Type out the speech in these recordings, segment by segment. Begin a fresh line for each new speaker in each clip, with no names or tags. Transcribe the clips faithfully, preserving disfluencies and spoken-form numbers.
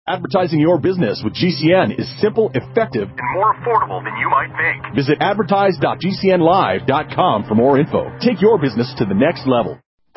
Advertising your business with G C N is simple, effective,
and more affordable than you might think.
Visit advertise dot g c n live dot com for more info. Take your business to the next level.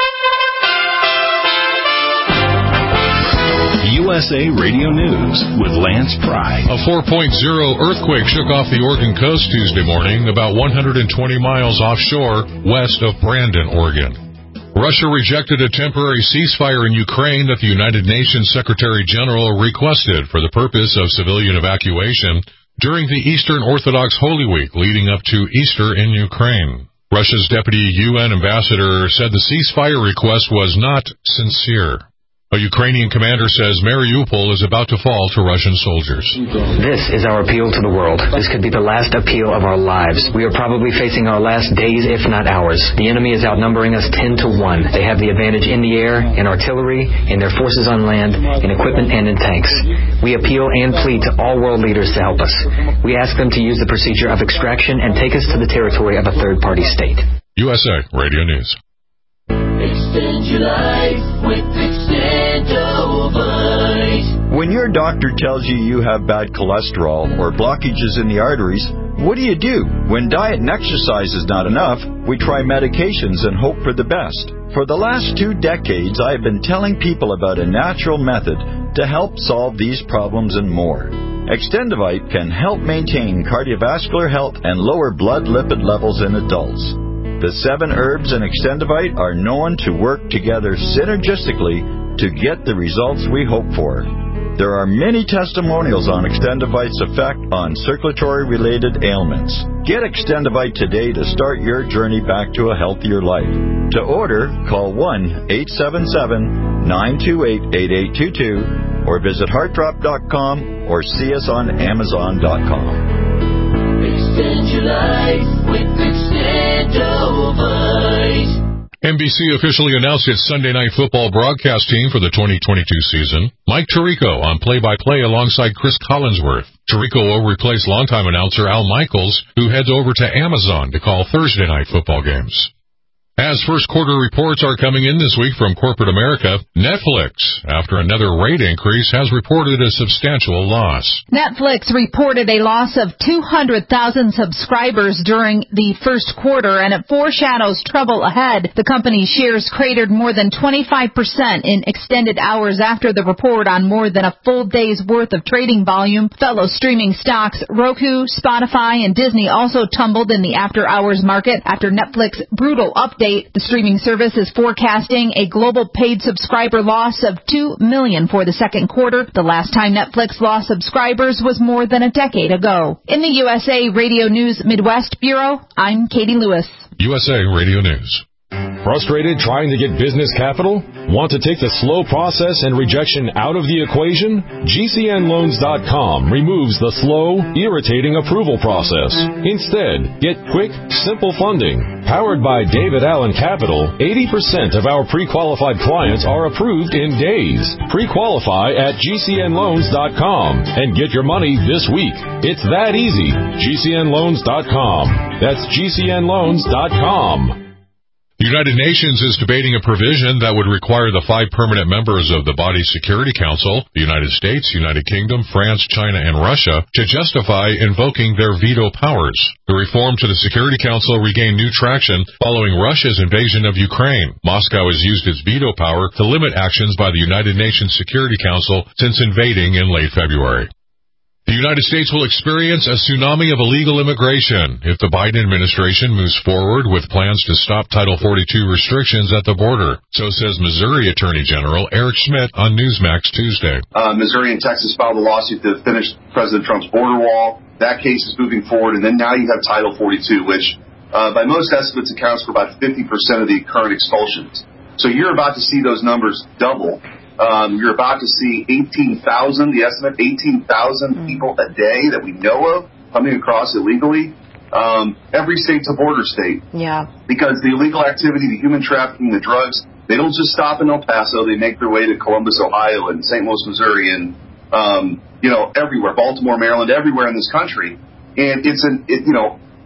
U S A Radio News with Lance Pry.
A four point oh earthquake shook off the Oregon coast Tuesday morning, about one hundred twenty miles offshore west of Brandon, Oregon. Russia rejected a temporary ceasefire in Ukraine that the United Nations Secretary General requested for the purpose of civilian evacuation during the Eastern Orthodox Holy Week leading up to Easter in Ukraine. Russia's deputy U N ambassador said the ceasefire request was not sincere. A Ukrainian commander says Mariupol is about to fall to Russian soldiers.
This is our appeal to the world. This could be the last appeal of our lives. We are probably facing our last days, if not hours. The enemy is outnumbering us ten to one. They have the advantage in the air, in artillery, in their forces on land, in equipment, and in tanks. We appeal and plead to all world leaders to help us. We ask them to use the procedure of extraction and take us to the territory of a third-party state.
U S A Radio News.
Extend your life with Extendovite.
When your doctor tells you you have bad cholesterol or blockages in the arteries, what do you do? When diet and exercise is not enough, we try medications and hope for the best. For the last two decades, I have been telling people about a natural method to help solve these problems and more. Extendovite can help maintain cardiovascular health and lower blood lipid levels in adults. The seven herbs in Extendovite are known to work together synergistically to get the results we hope for. There are many testimonials on Extendovite's effect on circulatory-related ailments. Get Extendovite today to start your journey back to a healthier life. To order, call one eight seven seven, nine two eight, eight eight two two or visit heart drop dot com or see us on amazon dot com.
Extend your life with Extendovite.
N B C officially announced its Sunday Night Football broadcast team for the twenty twenty-two season. Mike Tirico on play-by-play alongside Chris Collinsworth. Tirico will replace longtime announcer Al Michaels, who heads over to Amazon to call Thursday night football games. As first quarter reports are coming in this week from corporate America, Netflix, after another rate increase, has reported a substantial loss.
Netflix reported a loss of two hundred thousand subscribers during the first quarter, and it foreshadows trouble ahead. The company's shares cratered more than twenty-five percent in extended hours after the report on more than a full day's worth of trading volume. Fellow streaming stocks Roku, Spotify, and Disney also tumbled in the after-hours market after Netflix's brutal update. The streaming service is forecasting a global paid subscriber loss of two million for the second quarter. The last time Netflix lost subscribers was more than a decade ago. In the U S A Radio News Midwest Bureau, I'm Katie Lewis.
U S A Radio News.
Frustrated trying to get business capital? Want to take the slow process and rejection out of the equation? G C N loans dot com removes the slow, irritating approval process. Instead, get quick, simple funding. Powered by David Allen Capital, eighty percent of our pre-qualified clients are approved in days. Pre-qualify at G C N loans dot com and get your money this week. It's that easy. G C N loans dot com. That's G C N loans dot com.
The United Nations is debating a provision that would require the five permanent members of the body's Security Council, the United States, United Kingdom, France, China, and Russia, to justify invoking their veto powers. The reform to the Security Council regained new traction following Russia's invasion of Ukraine. Moscow has used its veto power to limit actions by the United Nations Security Council since invading in late February. The United States will experience a tsunami of illegal immigration if the Biden administration moves forward with plans to stop Title forty-two restrictions at the border. So says Missouri Attorney General Eric Schmidt on Newsmax Tuesday.
Uh, Missouri and Texas filed a lawsuit to finish President Trump's border wall. That case is moving forward, and then now you have Title forty-two, which uh, by most estimates accounts for about fifty percent of the current expulsions. So you're about to see those numbers double. Um, you're about to see eighteen thousand, the estimate, eighteen thousand mm. people a day that we know of coming across illegally. Um, every state's a border state.
Yeah.
Because the illegal activity, the human trafficking, the drugs, they don't just stop in El Paso. They make their way to Columbus, Ohio, and Saint Louis, Missouri, and, um, you know, everywhere, Baltimore, Maryland, everywhere in this country. And it's an, it, you know,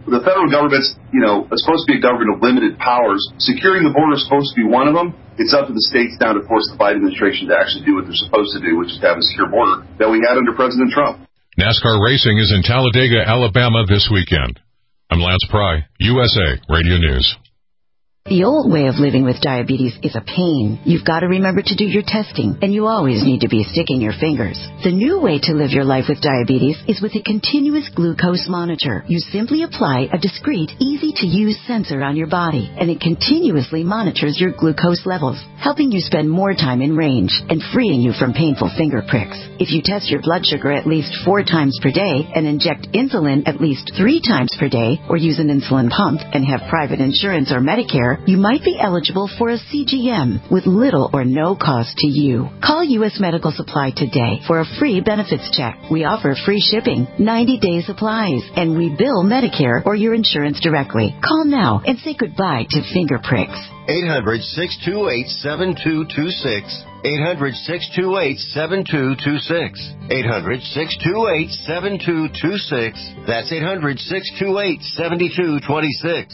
The federal government's, you know, supposed to be a government of limited powers. Securing the border is supposed to be one of them. It's up to the states now to force the Biden administration to actually do what they're supposed to do, which is to have a secure border that we had under President Trump.
NASCAR racing is in Talladega, Alabama this weekend. I'm Lance Pry, U S A Radio News.
The old way of living with diabetes is a pain. You've got to remember to do your testing, and you always need to be sticking your fingers. The new way to live your life with diabetes is with a continuous glucose monitor. You simply apply a discreet, easy-to-use sensor on your body, and it continuously monitors your glucose levels, helping you spend more time in range and freeing you from painful finger pricks. If you test your blood sugar at least four times per day and inject insulin at least three times per day, or use an insulin pump and have private insurance or Medicare, you might be eligible for a C G M with little or no cost to you. Call U S Medical Supply today for a free benefits check. We offer free shipping, ninety-day supplies, and we bill Medicare or your insurance directly. Call now and say goodbye to finger pricks.
eight hundred, six two eight, seven two two six. eight hundred, six two eight, seven two two six. eight hundred, six two eight, seven two two six. That's eight hundred, six two eight, seven two two six.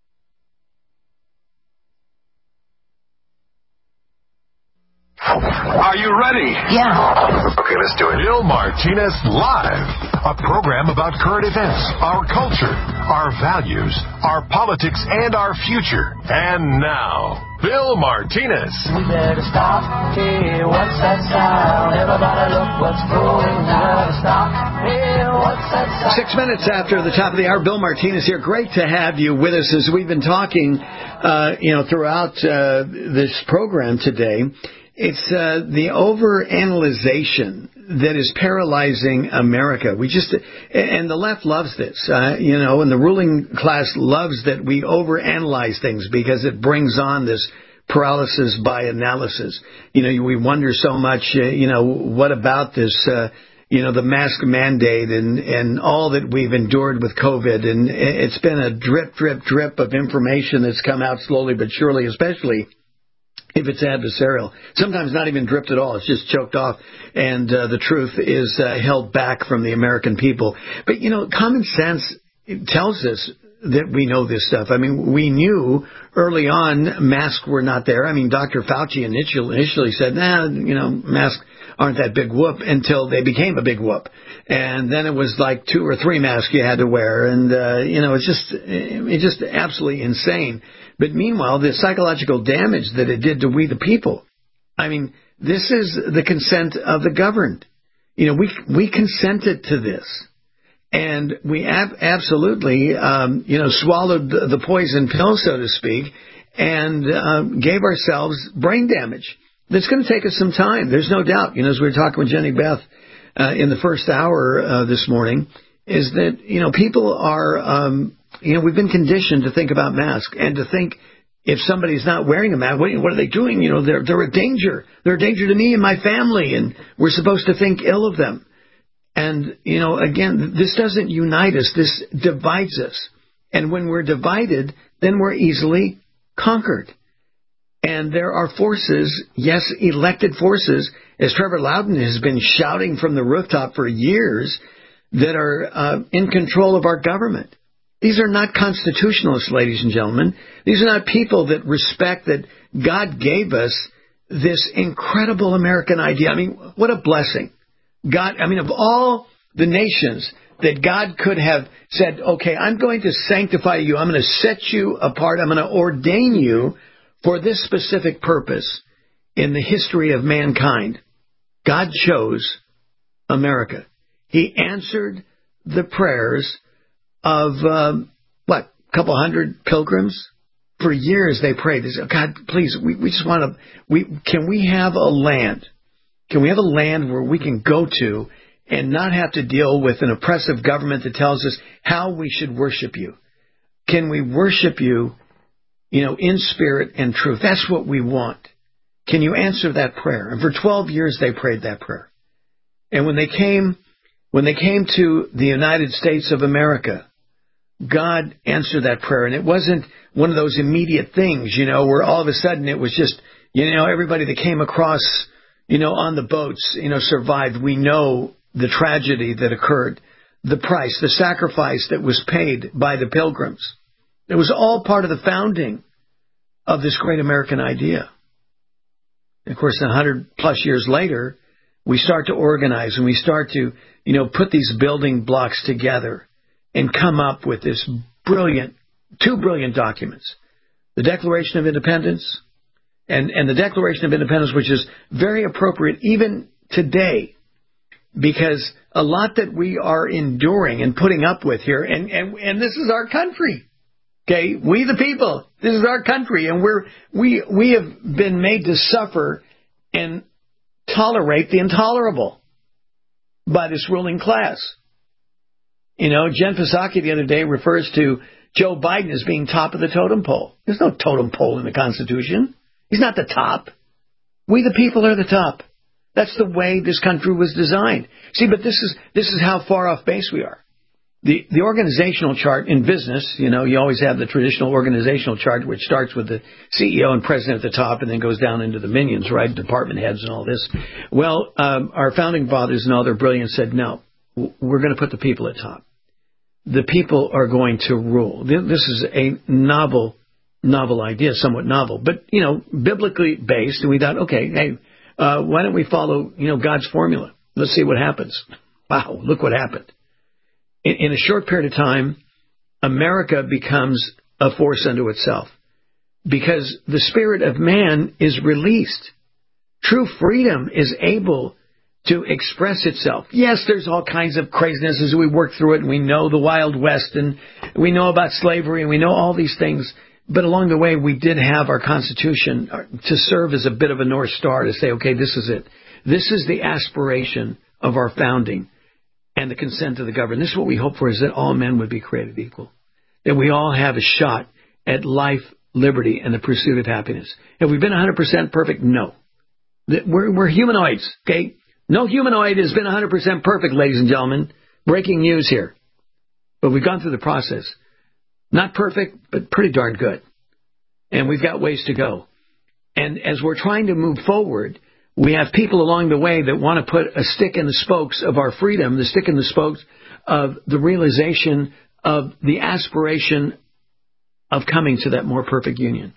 Are you ready?
Yeah.
Okay, let's do it. Bill Martinez Live, a program about current events, our culture, our values, our politics, and our future. And now, Bill Martinez.
We better stop. Hey, what's that sound? Everybody look what's going on. Stop. Hey, what's that sound?
Six minutes after the top of the hour, Bill Martinez here. Great to have you with us as we've been talking, uh, you know, throughout uh, this program today. It's uh, the overanalyzation that is paralyzing America. We just, and the left loves this, uh, you know, and the ruling class loves that we overanalyze things because it brings on this paralysis by analysis. You know, we wonder so much, uh, you know, what about this, uh, you know, the mask mandate and, and all that we've endured with COVID. And it's been a drip, drip, drip of information that's come out slowly but surely, especially if it's adversarial. Sometimes not even dripped at all. It's just choked off, and uh, the truth is uh, held back from the American people. But, you know, common sense tells us that we know this stuff. I mean, we knew early on masks were not there. I mean, Doctor Fauci initially, initially said, nah, you know, masks aren't that big whoop, until they became a big whoop. And then it was like two or three masks you had to wear. And, uh, you know, it's just, it's just absolutely insane. But meanwhile, the psychological damage that it did to we the people. I mean, this is the consent of the governed. You know, we we consented to this. And we ab- absolutely, um, you know, swallowed the, the poison pill, so to speak, and uh, gave ourselves brain damage. That's going to take us some time. There's no doubt. You know, as we were talking with Jenny Beth uh, in the first hour uh, this morning, is that, you know, people are... Um, You know, we've been conditioned to think about masks and to think if somebody's not wearing a mask, what, what are they doing? You know, they're they're a danger. They're a danger to me and my family, and we're supposed to think ill of them. And, you know, again, this doesn't unite us. This divides us. And when we're divided, then we're easily conquered. And there are forces, yes, elected forces, as Trevor Loudon has been shouting from the rooftop for years, that are uh, in control of our government. These are not constitutionalists, ladies and gentlemen. These are not people that respect that God gave us this incredible American idea. I mean, what a blessing. God, I mean, of all the nations that God could have said, okay, I'm going to sanctify you. I'm going to set you apart. I'm going to ordain you for this specific purpose in the history of mankind. God chose America. He answered the prayers of, um, what, a couple hundred pilgrims? For years they prayed. They said, God, please, we, we just want to, we, can we have a land? Can we have a land where we can go to and not have to deal with an oppressive government that tells us how we should worship you? Can we worship you, you know, in spirit and truth? That's what we want. Can you answer that prayer? And for twelve years they prayed that prayer. And when they came, when they came to the United States of America, God answered that prayer. And it wasn't one of those immediate things, you know, where all of a sudden it was just, you know, everybody that came across, you know, on the boats, you know, survived. We know the tragedy that occurred. the price, the sacrifice that was paid by the Pilgrims. It was all part of the founding of this great American idea. And of course, a hundred plus years later, we start to organize and we start to, you know, put these building blocks together and come up with this brilliant, two brilliant documents. The Declaration of Independence and, and the Declaration of Independence, which is very appropriate even today, because a lot that we are enduring and putting up with here, and, and, and this is our country. Okay, we the people, this is our country, and we're, we, we have been made to suffer and tolerate the intolerable by this ruling class. You know, Jen Psaki the other day refers to Joe Biden as being top of the totem pole. There's no totem pole in the Constitution. He's not the top. We the people are the top. That's the way this country was designed. See, but this is this is how far off base we are. The the organizational chart in business, you know, you always have the traditional organizational chart, which starts with the C E O and president at the top and then goes down into the minions, right, department heads and all this. Well, um, our founding fathers and all their brilliance said, no, we're going to put the people at top. The people are going to rule. This is a novel, novel idea, somewhat novel, but, you know, biblically based. And we thought, okay, hey, uh, why don't we follow, you know, God's formula? Let's see what happens. Wow, look what happened. In, in a short period of time, America becomes a force unto itself because the spirit of man is released. True freedom is able to express itself. Yes, there's all kinds of craziness as we work through it, and we know the Wild West, and we know about slavery, and we know all these things. But along the way, we did have our Constitution to serve as a bit of a North Star to say, okay, this is it. This is the aspiration of our founding and the consent of the governed. This is what we hope for, is that all men would be created equal, that we all have a shot at life, liberty, and the pursuit of happiness. Have we been one hundred percent perfect? No. We're, we're humanoids, okay? No humanoid has been one hundred percent perfect, ladies and gentlemen. Breaking news here. But we've gone through the process. Not perfect, but pretty darn good. And we've got ways to go. And as we're trying to move forward, we have people along the way that want to put a stick in the spokes of our freedom, the stick in the spokes of the realization of the aspiration of coming to that more perfect union.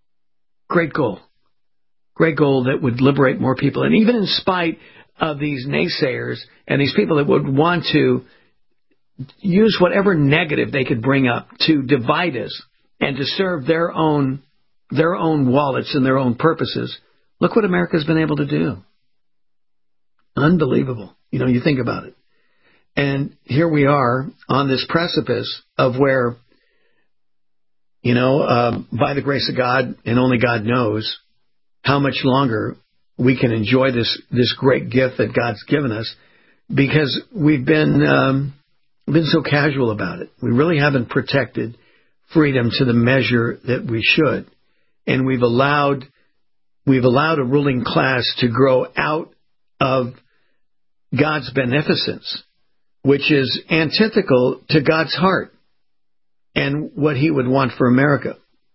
Great goal. Great goal that would liberate more people. And even in spite of these naysayers and these people that would want to use whatever negative they could bring up to divide us and to serve their own their own wallets and their own purposes, look what America's been able to do. Unbelievable. You know, you think about it. And here we are on this precipice of where, you know, uh, by the grace of God, and only God knows how much longer we can enjoy this this great gift that God's given us, because we've been um, been so casual about it. We really haven't protected freedom to the measure that we should, and we've allowed we've allowed a ruling class to grow out of God's beneficence, which is antithetical to God's heart and what He would want for America.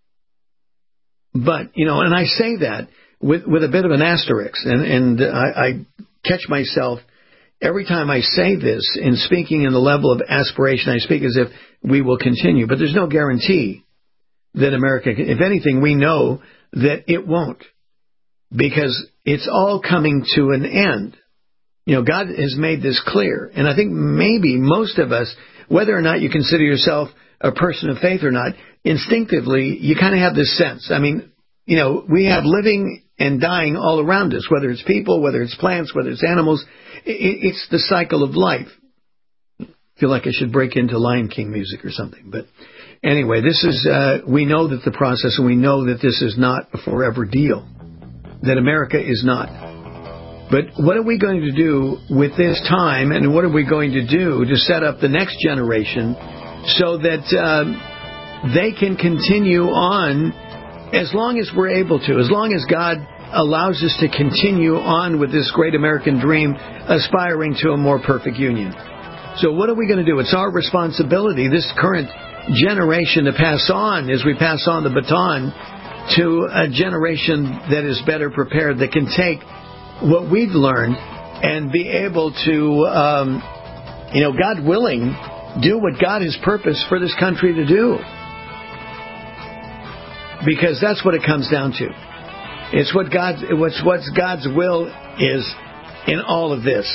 But, you know, and I say that with with a bit of an asterisk, and, and I, I catch myself every time I say this in speaking in the level of aspiration. I speak as if we will continue, but there's no guarantee that America can. If anything, we know that it won't, because it's all coming to an end. You know, God has made this clear, and I think maybe most of us, whether or not you consider yourself a person of faith or not, instinctively, you kind of have this sense. I mean, you know, we have living and dying all around us, whether it's people, whether it's plants, whether it's animals. It's the cycle of life. I feel like I should break into Lion King music or something. But anyway, this is, uh, we know that the process, and we know that this is not a forever deal, that America is not. But what are we going to do with this time, and what are we going to do to set up the next generation so that um, they can continue on as long as we're able to, as long as God allows us to continue on with this great American dream, aspiring to a more perfect union. So what are we going to do? It's our responsibility, this current generation, to pass on, as we pass on the baton to a generation that is better prepared, that can take what we've learned and be able to um, you know, God willing, do what God has purposed for this country to do. Because that's what it comes down to. It's what God, what's what God's will is in all of this.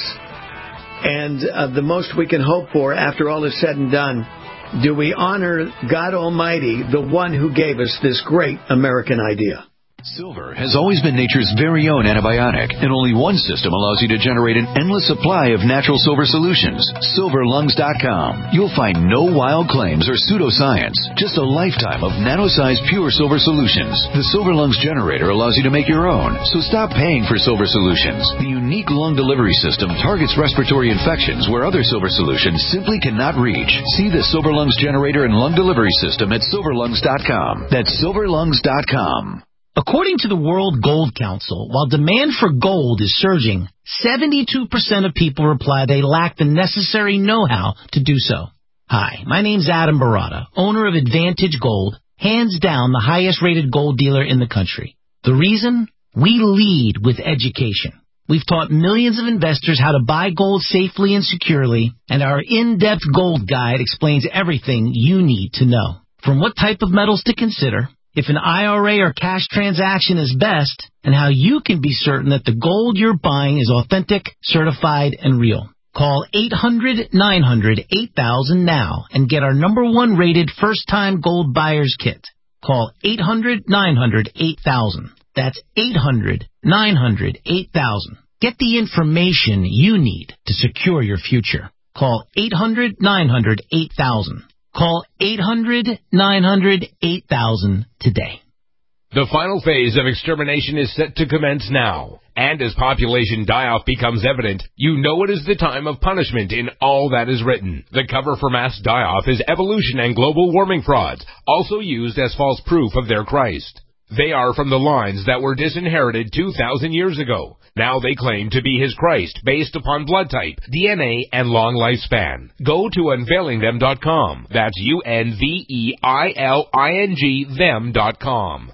And uh, the most we can hope for after all is said and done, do we honor God Almighty, the one who gave us this great American idea.
Silver has always been nature's very own antibiotic, and only one system allows you to generate an endless supply of natural silver solutions. silver lungs dot com. You'll find no wild claims or pseudoscience, just a lifetime of nano-sized pure silver solutions. The Silver Lungs generator allows you to make your own, so stop paying for silver solutions. The unique lung delivery system targets respiratory infections where other silver solutions simply cannot reach. See the Silver Lungs generator and lung delivery system at silver lungs dot com. That's silver lungs dot com.
According to the World Gold Council, while demand for gold is surging, seventy-two percent of people reply they lack the necessary know-how to do so. Hi, my name's Adam Barata, owner of Advantage Gold, hands down the highest-rated gold dealer in the country. The reason? We lead with education. We've taught millions of investors how to buy gold safely and securely, and our in-depth gold guide explains everything you need to know. From what type of metals to consider, if an I R A or cash transaction is best, and how you can be certain that the gold you're buying is authentic, certified, and real. Call eight hundred nine hundred eight thousand now and get our number one rated first-time gold buyer's kit. Call eight hundred nine hundred eight thousand. That's eight hundred nine hundred eight thousand. Get the information you need to secure your future. Call eight hundred nine hundred eight thousand. Call eight hundred nine hundred eight thousand today.
The final phase of extermination is set to commence now. And as population die-off becomes evident, you know it is the time of punishment in all that is written. The cover for mass die-off is evolution and global warming frauds, also used as false proof of their Christ. They are from the lines that were disinherited two thousand years ago. Now they claim to be his Christ based upon blood type, D N A, and long lifespan. Go to unveiling them dot com. That's U N V E I L I N G them dot com.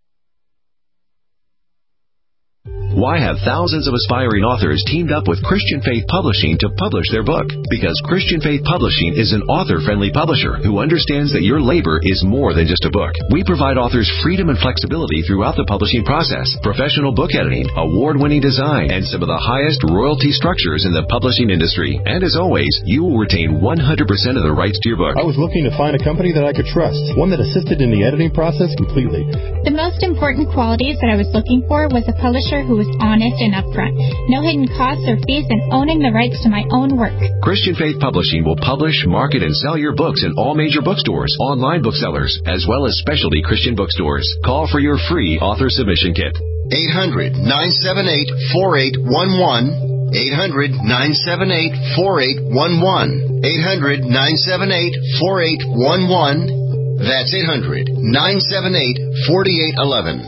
Why have thousands of aspiring authors teamed up with Christian Faith Publishing to publish their book? Because Christian Faith Publishing is an author-friendly publisher who understands that your labor is more than just a book. We provide authors freedom and flexibility throughout the publishing process, professional book editing, award-winning design, and some of the highest royalty structures in the publishing industry. And as always, you will retain one hundred percent of the rights to your book.
I was looking to find a company that I could trust, one that assisted in the editing process completely.
The most important qualities that I was looking for was a publisher who was honest and upfront, no hidden costs or fees, and owning the rights to my own work.
Christian Faith Publishing will publish, market, and sell your books in all major bookstores, online booksellers, as well as specialty Christian bookstores. Call for your free author submission kit.
eight hundred nine seven eight four eight one one. eight hundred nine seven eight four eight one one. eight hundred nine seven eight four eight one one. That's eight hundred nine seven eight four eight one one.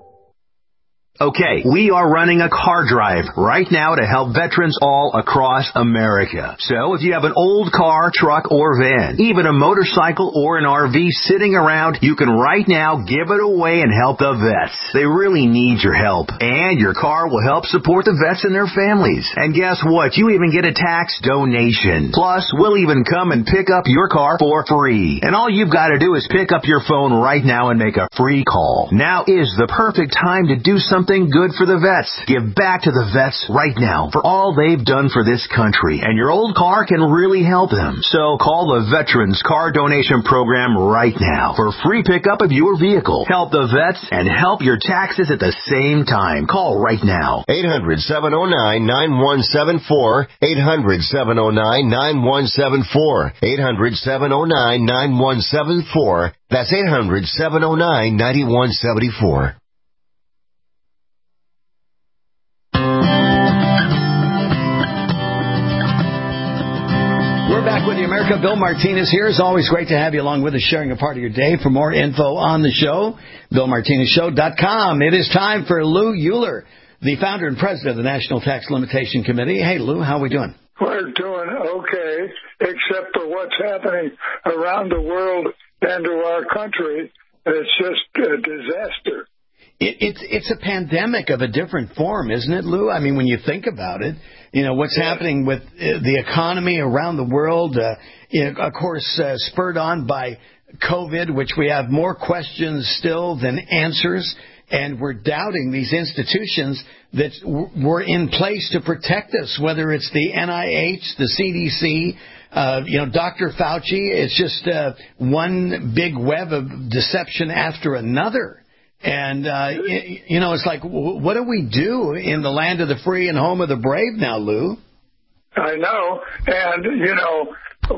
Okay, we are running a car drive right now to help veterans all across America. So if you have an old car, truck, or van, even a motorcycle or an R V sitting around, you can right now give it away and help the vets. They really need your help. And your car will help support the vets and their families. And guess what? You even get a tax donation. Plus, we'll even come and pick up your car for free. And all you've got to do is pick up your phone right now and make a free call. Now is the perfect time to do something good for the vets. Give back to the vets right now for all they've done for this country, and your old car can really help them. So call the Veterans Car Donation Program right now for free pickup of your vehicle. Help the vets and help your taxes at the same time. Call right now.
eight hundred seven oh nine nine one seven four. eight hundred seven oh nine nine one seven four. eight hundred seven oh nine nine one seven four. That's eight hundred seven oh nine nine one seven four.
We're back with you, America. Bill Martinez here. It's always great to have you along with us, sharing a part of your day. For more info on the show, bill martinez show dot com. It is time for Lou Euler, the founder and president of the National Tax Limitation Committee. Hey, Lou, how are we doing?
We're doing okay, except for what's happening around the world and to our country. It's just a disaster.
It, it's it's a pandemic of a different form, isn't it, Lou? I mean, when you think about it, you know, what's yeah. happening with uh, the economy around the world, uh, you know, of course, uh, spurred on by COVID, which we have more questions still than answers, and we're doubting these institutions that w- were in place to protect us, whether it's the N I H, the C D C, uh, you know, Doctor Fauci. It's just uh, one big web of deception after another. And, uh, you know, it's like, what do we do in the land of the free and home of the brave now, Lou?
I know. And, you know,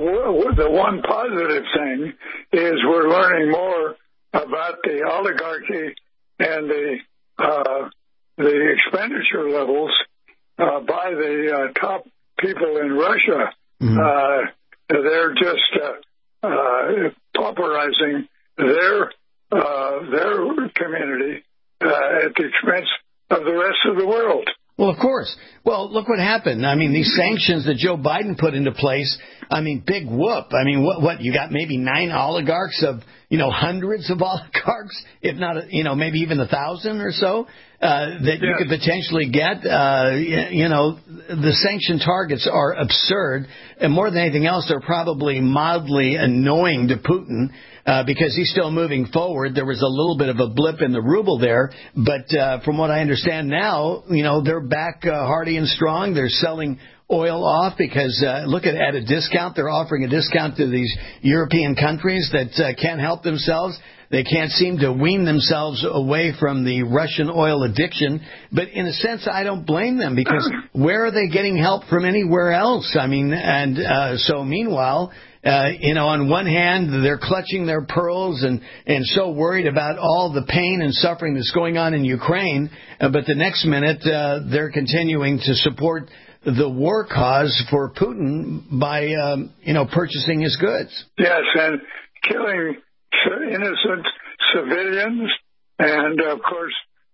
the one positive thing is we're learning more about the oligarchy and the uh, the expenditure levels uh, by the uh, top people in Russia. Mm-hmm. Uh, they're just uh, uh, pauperizing their Uh, their community uh, at the expense of the rest of the world.
Well, of course. Well, look what happened. I mean, these sanctions that Joe Biden put into place, I mean, big whoop. I mean, what, what you got maybe nine oligarchs of, you know, hundreds of oligarchs, if not, you know, maybe even a thousand or so, uh, that yes. you could potentially get. Uh, you know, the sanction targets are absurd. And more than anything else, they're probably mildly annoying to Putin. Uh, because he's still moving forward. There was a little bit of a blip in the ruble there, but uh, from what I understand now, you know, they're back uh, hardy and strong. They're selling oil off because, uh, look at at a discount. They're offering a discount to these European countries that uh, can't help themselves. They can't seem to wean themselves away from the Russian oil addiction. But in a sense, I don't blame them because where are they getting help from anywhere else? I mean, and uh, so meanwhile, Uh, you know, on one hand, they're clutching their pearls and, and so worried about all the pain and suffering that's going on in Ukraine. Uh, but the next minute, uh, they're continuing to support the war cause for Putin by, um, you know, purchasing his goods.
Yes, and killing innocent civilians and, of course,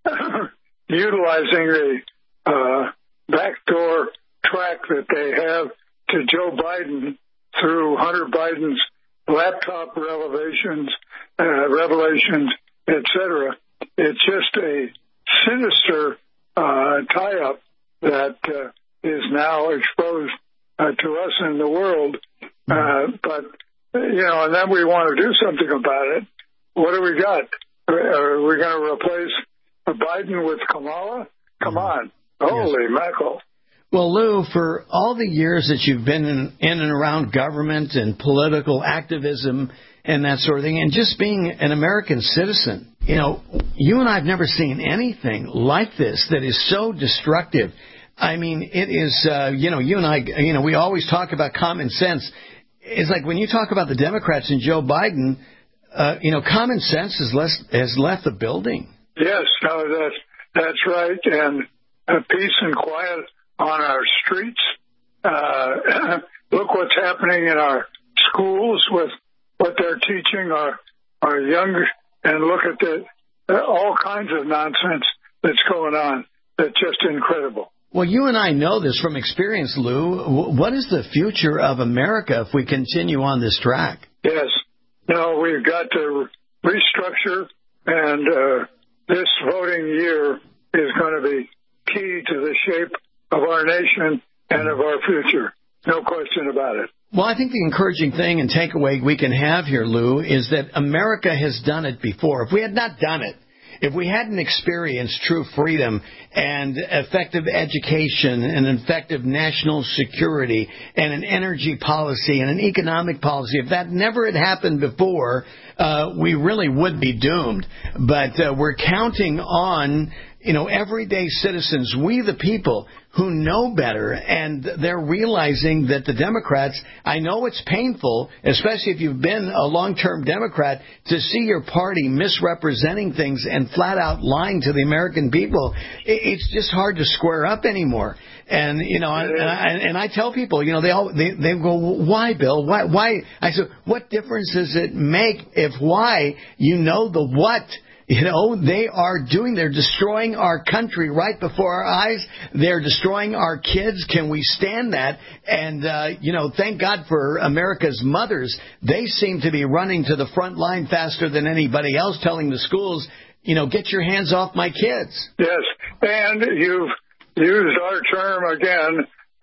utilizing the uh, backdoor track that they have to Joe Biden through Hunter Biden's laptop revelations, uh, revelations, et cetera. It's just a sinister uh, tie-up that uh, is now exposed uh, to us in the world. Uh, but, you know, and then we want to do something about it. What do we got? Are we going to replace Biden with Kamala? Come on. Holy yes. mackerel.
Well, Lou, for all the years that you've been in, in and around government and political activism and that sort of thing, and just being an American citizen, you know, you and I have never seen anything like this that is so destructive. I mean, it is, uh, you know, you and I, you know, we always talk about common sense. It's like when you talk about the Democrats and Joe Biden, uh, you know, common sense has, less, has left the building.
Yes, no, that's, that's right. And uh, peace and quiet on our streets. Uh, look what's happening in our schools with what they're teaching our, our young, and look at the, uh, all kinds of nonsense that's going on. That's just incredible.
Well, you and I know this from experience, Lou. What is the future of America if we continue on this track?
Yes. No, we've got to restructure, and uh, this voting year is going to be key to the shape of our nation and of our future. No question about it.
Well, I think the encouraging thing and takeaway we can have here, Lou, is that America has done it before. If we had not done it, if we hadn't experienced true freedom and effective education and effective national security and an energy policy and an economic policy, if that never had happened before, uh, we really would be doomed. But uh, we're counting on, you know, everyday citizens, we the people who know better, and they're realizing that the Democrats, I know it's painful, especially if you've been a long-term Democrat, to see your party misrepresenting things and flat out lying to the American people. It's just hard to square up anymore. And, you know, and I, and I tell people, you know, they all, they, they go, why, Bill? Why, why? I said, what difference does it make if why you know the what? You know, they are doing, they're destroying our country right before our eyes. They're destroying our kids. Can we stand that? And, uh, you know, thank God for America's mothers. They seem to be running to the front line faster than anybody else, telling the schools, you know, get your hands off my kids.
Yes. And you've used our term again,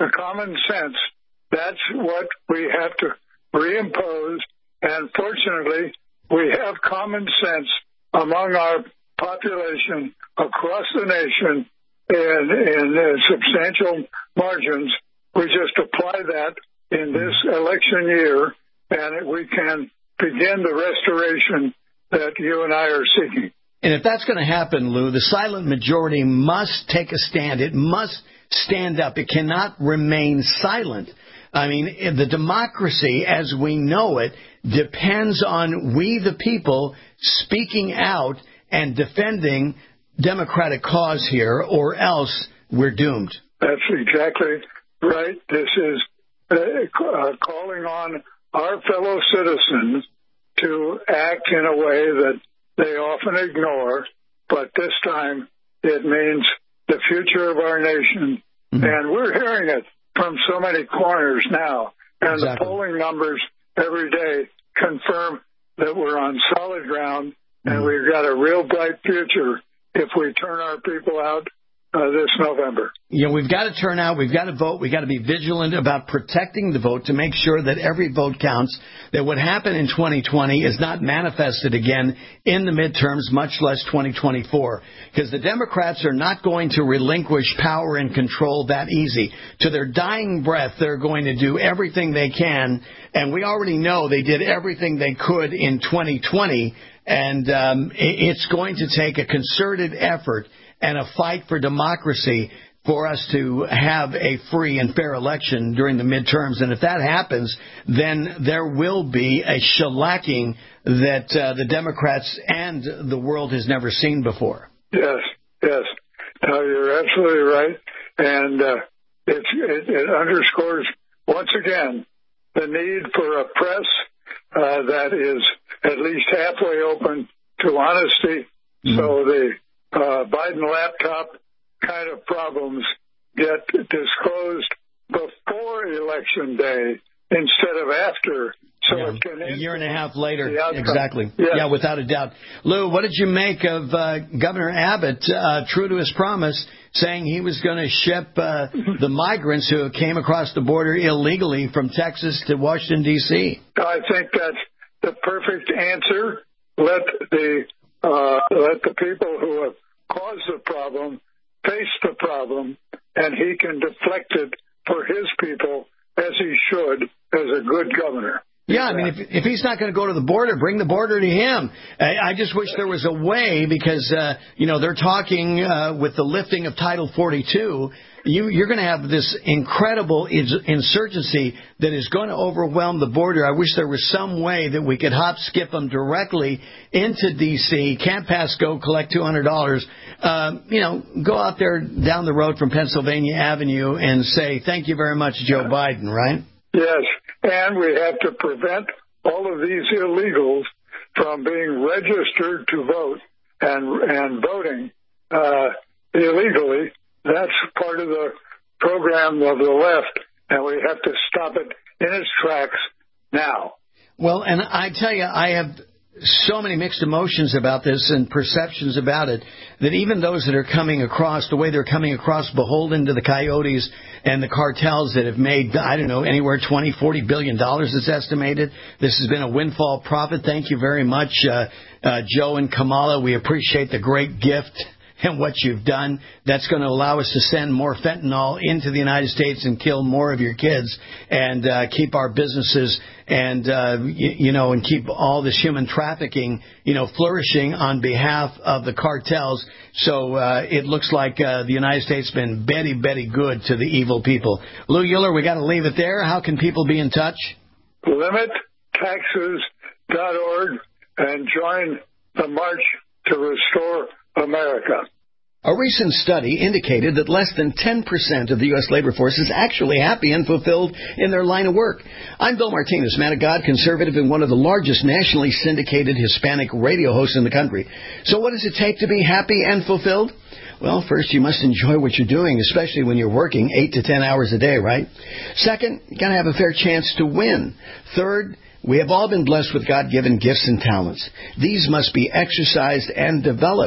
the common sense. That's what we have to reimpose. And fortunately, we have common sense among our population across the nation in, in uh, substantial margins. We just apply that in this election year, and we can begin the restoration that you and I are seeking.
And if that's going to happen, Lou, the silent majority must take a stand. It must stand up. It cannot remain silent. I mean, the democracy as we know it depends on we, the people, speaking out and defending democratic cause here, or else we're doomed.
That's exactly right. This is uh, uh, calling on our fellow citizens to act in a way that they often ignore, but this time it means the future of our nation. Mm-hmm. And we're hearing it from so many corners now. And exactly. The polling numbers every day confirm that we're on solid ground, and mm-hmm. we've got a real bright future if we turn our people out uh, this November.
Yeah, we've got to turn out. We've got to vote. We've got to be vigilant about protecting the vote to make sure that every vote counts, that what happened in twenty twenty is not manifested again in the midterms, much less twenty twenty-four, because the Democrats are not going to relinquish power and control that easy. To their dying breath, they're going to do everything they can, and we already know they did everything they could in twenty twenty, and um, it's going to take a concerted effort and a fight for democracy for us to have a free and fair election during the midterms. And if that happens, then there will be a shellacking that uh, the Democrats and the world has never seen before.
Yes, yes. No, you're absolutely right. And uh, it, it, it underscores, once again, the need for a press uh, that is at least halfway open to honesty. Mm-hmm. So the uh, Biden laptop kind of problems get disclosed before Election Day instead of after. So
yeah,
it can
a year and a half later.
Exactly.
Yes. Yeah, without a doubt. Lou, what did you make of uh, Governor Abbott, uh, true to his promise, saying he was going to ship uh, the migrants who came across the border illegally from Texas to Washington, D C?
I think that's the perfect answer. Let the uh, let the people who have caused the problem face the problem, and he can deflect it for his people as he should as a good governor.
Yeah, I mean, if, if he's not going to go to the border, bring the border to him. I, I just wish there was a way, because, uh, you know, they're talking uh, with the lifting of Title forty-two. You, you're going to have this incredible insurgency that is going to overwhelm the border. I wish there was some way that we could hop, skip them directly into D C, can't pass go, collect two hundred dollars. Uh, you know, go out there down the road from Pennsylvania Avenue and say, thank you very much, Joe Biden, right?
Yes, and we have to prevent all of these illegals from being registered to vote and and voting uh, illegally. That's part of the program of the left, and we have to stop it in its tracks now.
Well, and I tell you, I have so many mixed emotions about this and perceptions about it, that even those that are coming across, the way they're coming across, beholden to the coyotes and the cartels that have made, I don't know, anywhere twenty, forty billion dollars is estimated. This has been a windfall profit. Thank you very much, uh, uh, Joe and Kamala. We appreciate the great gift and what you've done. That's going to allow us to send more fentanyl into the United States and kill more of your kids, and uh, keep our businesses and, uh, you, you know, and keep all this human trafficking, you know, flourishing on behalf of the cartels. So uh, it looks like uh, the United States has been very, very good to the evil people. Lou Euler, we got to leave it there. How can people be in touch?
limit taxes dot org and join the march to restore America.
A recent study indicated that less than ten percent of the U S labor force is actually happy and fulfilled in their line of work. I'm Bill Martinez, man of God, conservative, and one of the largest nationally syndicated Hispanic radio hosts in the country. So what does it take to be happy and fulfilled? Well, first, you must enjoy what you're doing, especially when you're working eight to ten hours a day, right? Second, you got to have a fair chance to win. Third, we have all been blessed with God-given gifts and talents. These must be exercised and developed.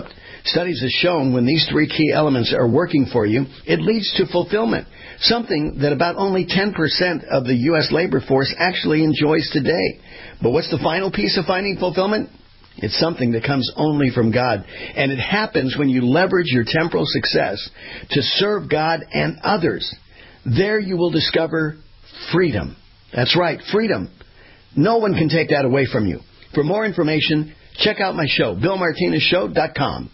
Studies have shown when these three key elements are working for you, it leads to fulfillment, something that about only ten percent of the U S labor force actually enjoys today. But what's the final piece of finding fulfillment? It's something that comes only from God. And it happens when you leverage your temporal success to serve God and others. There you will discover freedom. That's right, freedom. No one can take that away from you. For more information, check out my show, Bill Martinez Show dot com.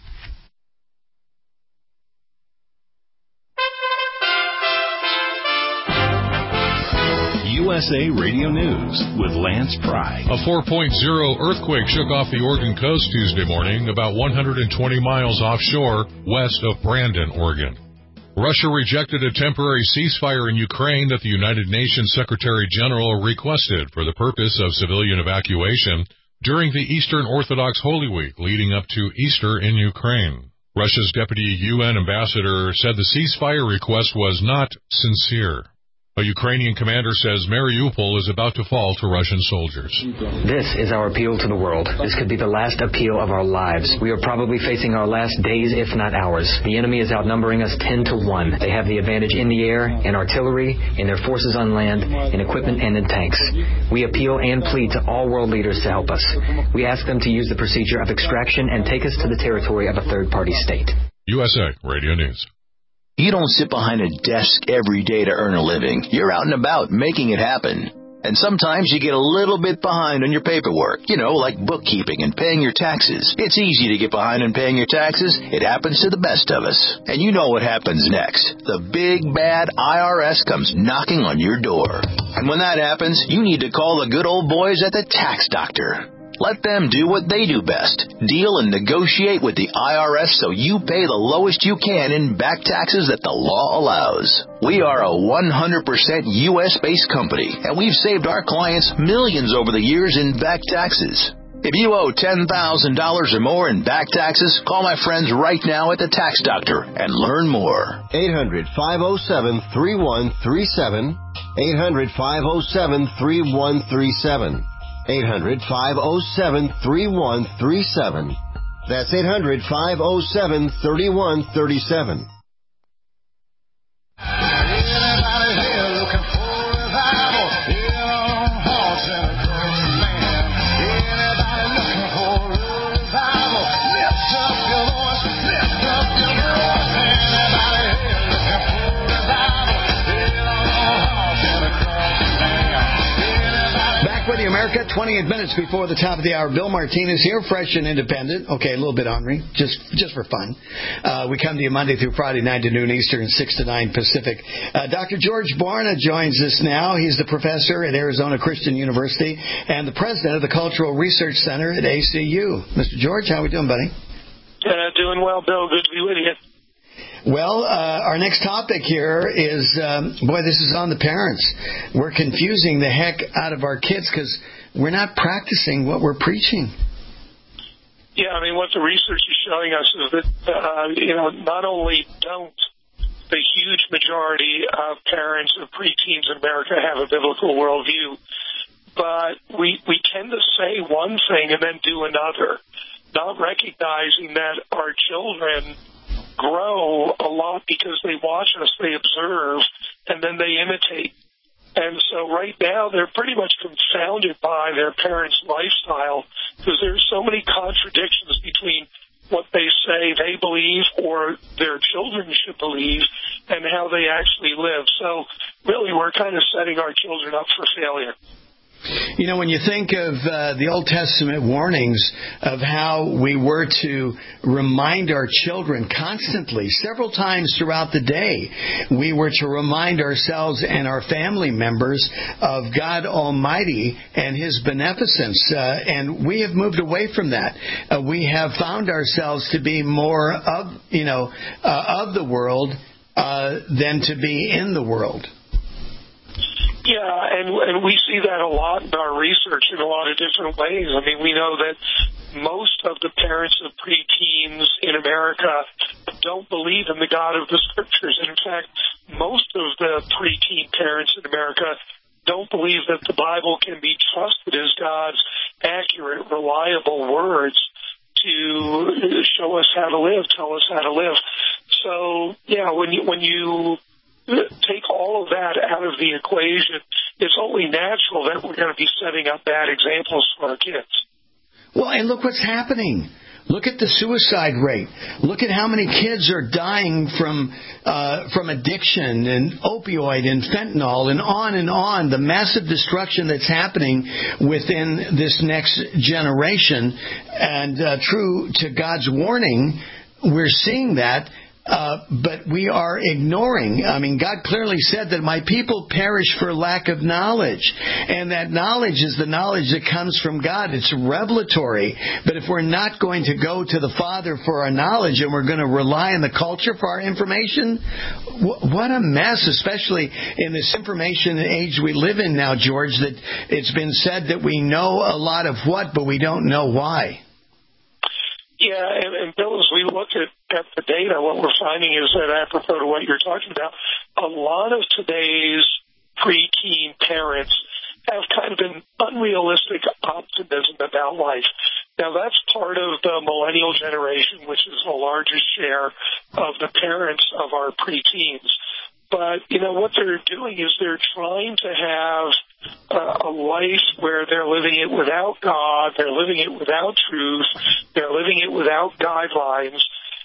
U S A Radio News with Lance Pry.
A four point oh earthquake shook off the Oregon coast Tuesday morning, about one hundred twenty miles offshore west of Brandon, Oregon. Russia rejected a temporary ceasefire in Ukraine that the United Nations Secretary General requested for the purpose of civilian evacuation during the Eastern Orthodox Holy Week leading up to Easter in Ukraine. Russia's deputy U N ambassador said the ceasefire request was not sincere. A Ukrainian commander says Mariupol is about to fall to Russian soldiers.
This is our appeal to the world. This could be the last appeal of our lives. We are probably facing our last days, if not hours. The enemy is outnumbering us ten to one. They have the advantage in the air, in artillery, in their forces on land, in equipment, and in tanks. We appeal and plead to all world leaders to help us. We ask them to use the procedure of extraction and take us to the territory of a third-party state.
U S A Radio News.
You don't sit behind a desk every day to earn a living. You're out and about making it happen. And sometimes you get a little bit behind on your paperwork, you know, like bookkeeping and paying your taxes. It's easy to get behind on paying your taxes. It happens to the best of us. And you know what happens next. The big, bad I R S comes knocking on your door. And when that happens, you need to call the good old boys at the Tax Doctor. Let them do what they do best. Deal and negotiate with the I R S so you pay the lowest you can in back taxes that the law allows. We are a one hundred percent U S-based company, and we've saved our clients millions over the years in back taxes. If you owe ten thousand dollars or more in back taxes, call my friends right now at the Tax Doctor and learn more.
eight hundred, five oh seven, three one three seven. eight hundred, five oh seven, three one three seven. eight hundred, five oh seven, three one three seven. That's eight hundred, five oh seven, three one three seven.
America, twenty-eight minutes before the top of the hour. Bill Martinez here, fresh and independent. Okay, a little bit ornery, just just for fun. Uh, we come to you Monday through Friday, nine to noon Eastern, six to nine Pacific. Uh, Doctor George Barna joins us now. He's the professor at Arizona Christian University and the president of the Cultural Research Center at A C U. Mister George, how are we doing, buddy?
Uh, doing well, Bill. Good to be with you.
Well, uh, our next topic here is, um, boy, this is on the parents. We're confusing the heck out of our kids because we're not practicing what we're preaching.
Yeah, I mean, what the research is showing us is that, uh, you know, not only don't the huge majority of parents of preteens in America have a biblical worldview, but we, we tend to say one thing and then do another, not recognizing that our children grow a lot because they watch us, they observe, and then they imitate. And so right now they're pretty much confounded by their parents' lifestyle because there's so many contradictions between what they say they believe or their children should believe and how they actually live. So really we're kind of setting our children up for failure.
You know, when you think of uh, the Old Testament warnings of how we were to remind our children constantly, several times throughout the day, we were to remind ourselves and our family members of God Almighty and His beneficence. Uh, and we have moved away from that. Uh, we have found ourselves to be more of, you know, uh, of the world uh, than to be in the world.
Yeah, and and we see that a lot in our research in a lot of different ways. I mean, we know that most of the parents of preteens in America don't believe in the God of the Scriptures. And in fact, most of the preteen parents in America don't believe that the Bible can be trusted as God's accurate, reliable words to show us how to live, tell us how to live. So, yeah, when you when you take all of that out of the equation, it's only natural that we're going to be setting up bad examples for our kids.
Well, and look what's happening. Look at the suicide rate. Look at how many kids are dying from uh, from addiction and opioid and fentanyl and on and on. The massive destruction that's happening within this next generation. And uh, true to God's warning, we're seeing that. Uh, but we are ignoring. I mean, God clearly said that my people perish for lack of knowledge. And that knowledge is the knowledge that comes from God. It's revelatory. But if we're not going to go to the Father for our knowledge and we're going to rely on the culture for our information, what a mess, especially in this information age we live in now, George, that it's been said that we know a lot of what, but we don't know why.
Yeah, and, and Bill, as we look at, at the data, what we're finding is that, apropos to what you're talking about, a lot of today's preteen parents have kind of an unrealistic optimism about life. Now, that's part of the millennial generation, which is the largest share of the parents of our preteens. But, you know, what they're doing is they're trying to have uh, a life where they're living it without God, they're living it without truth, they're living it without guidelines,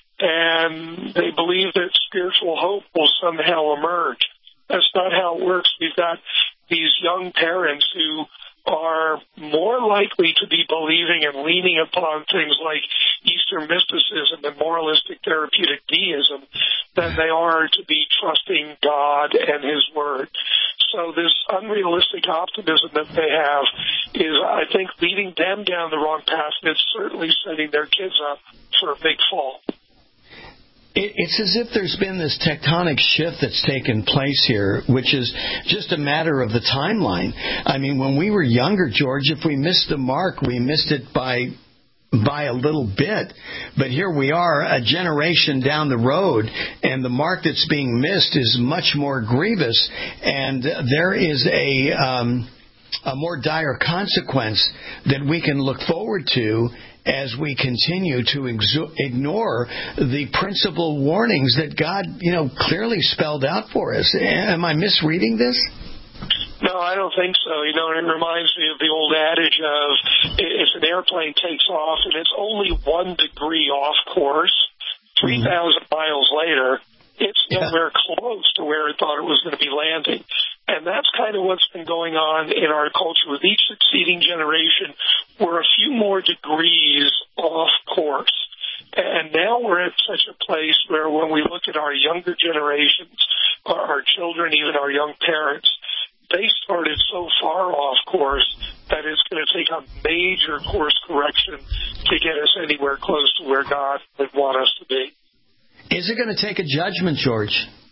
and they believe that spiritual hope will somehow emerge. That's not how it works. We've got these young parents who are more likely to be believing and leaning upon things like Eastern mysticism and moralistic therapeutic deism than they are to be trusting God and His Word. So this unrealistic optimism that they have is, I think, leading them down the wrong path, and it's certainly setting their kids up for a big fall.
It's as if there's been this tectonic shift that's taken place here, which is just a matter of the timeline. I mean, when we were younger, George, if we missed the mark, we missed it by by a little bit. But here we are, a generation down the road, and the mark that's being missed is much more grievous, and there is a um, a more dire consequence that we can look forward to as we continue to exo- ignore the principal warnings that God, you know, clearly spelled out for us. Am I misreading this?
No, I don't think so. You know, it reminds me of the old adage of if an airplane takes off and it's only one degree off course, three thousand miles later, it's nowhere close to where it thought it was going to be landing. And that's kind of what's been going on in our culture. With each succeeding generation, we're a few more degrees off course. And now we're at such a place where when we look at our younger generations, our, our children, even our young parents, they started so far off course that it's going to take a major course correction to get us anywhere close to where God would want us to be.
Is it going to take a judgment, George?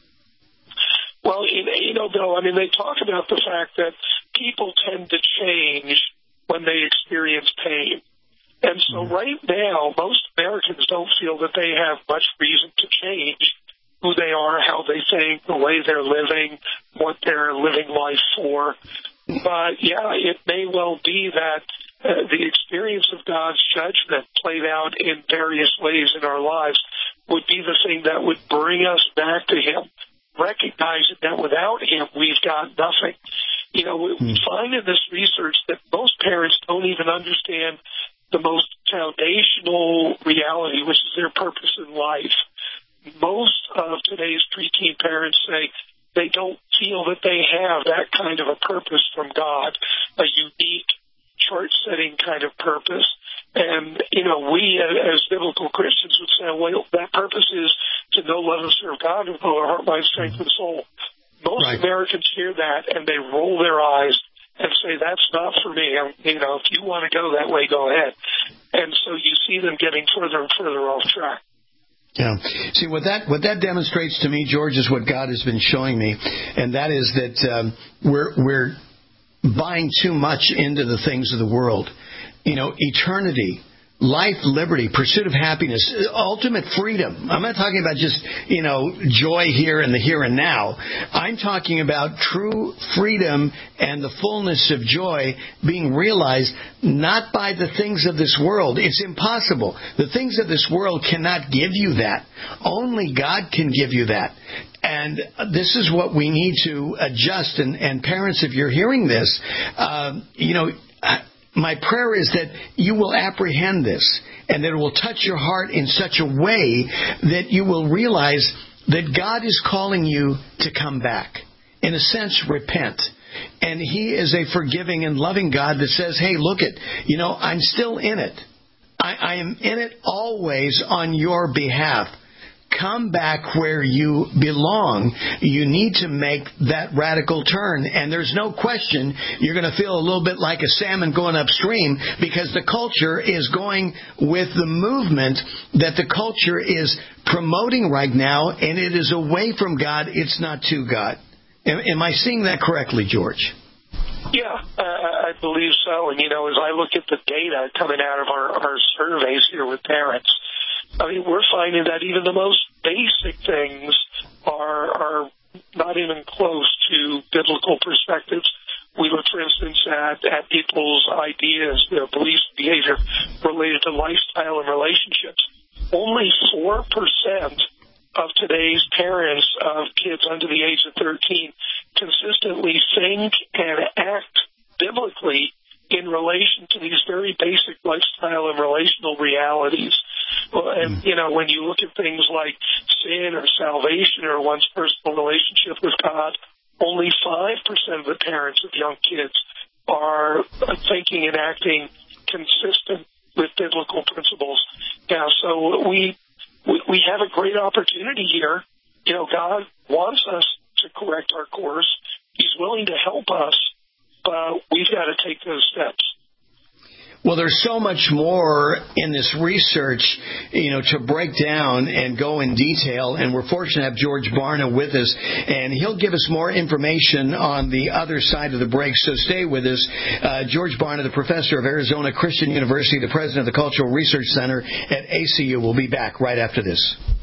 Well, you know, Bill, I mean, they talk about the fact that people tend to change when they experience pain. And so right now, most Americans don't feel that they have much reason to change who they are, how they think, the way they're living, what they're living life for. But, yeah, it may well be that uh, the experience of God's judgment played out in various ways in our lives would be the thing that would bring us back to Him, recognizing that without Him, we've got nothing. You know, we hmm. find in this research that most parents don't even understand the most foundational reality, which is their purpose in life. Most of today's preteen parents say they don't feel that they have that kind of a purpose from God, a unique, chart-setting kind of purpose. And, you know, we as biblical Christians would say, well, that purpose is to know, love, and serve God with all our heart, mind, strength, and soul. Most right. Americans hear that and they roll their eyes and say, that's not for me. I'm, you know, if you want to go that way, go ahead. And so you see them getting further and further off track.
Yeah. See, what that what that demonstrates to me, George, is what God has been showing me, and that is that um, we're we're buying too much into the things of the world. You know, eternity, life, liberty, pursuit of happiness, ultimate freedom. I'm not talking about just, you know, joy here in the here and now. I'm talking about true freedom and the fullness of joy being realized not by the things of this world. It's impossible. The things of this world cannot give you that. Only God can give you that. And this is what we need to adjust. And, and parents, if you're hearing this, uh, you know, my prayer is that you will apprehend this and that it will touch your heart in such a way that you will realize that God is calling you to come back. In a sense, repent. And He is a forgiving and loving God that says, hey, look it, you know, I'm still in it. I, I am in it always on your behalf. Come back where you belong. You need to make that radical turn. And there's no question you're going to feel a little bit like a salmon going upstream because the culture is going with the movement that the culture is promoting right now, and it is away from God. It's not to God. Am, am I seeing that correctly, George?
Yeah, uh, I believe so. And, you know, as I look at the data coming out of our, our surveys here with parents, I mean, we're finding that even the most basic things are are not even close to biblical perspectives. We look, for instance, at, at people's ideas, their beliefs, behavior related to lifestyle and relationships. Only four percent of today's parents of kids under the age of thirteen consistently think and act biblically in relation to these very basic lifestyle and relational realities. Well, and, you know, when you look at things like sin or salvation or one's personal relationship with God, only five percent of the parents of young kids are thinking and acting consistent with biblical principles. Now, so we, we, we have a great opportunity here. You know, God wants us to correct our course. He's willing to help us, but we've got to take those steps.
Well, there's so much more in this research, you know, to break down and go in detail. And we're fortunate to have George Barna with us, and he'll give us more information on the other side of the break. So stay with us. Uh, George Barna, the professor of Arizona Christian University, the president of the Cultural Research Center at A C U, will be back right after this.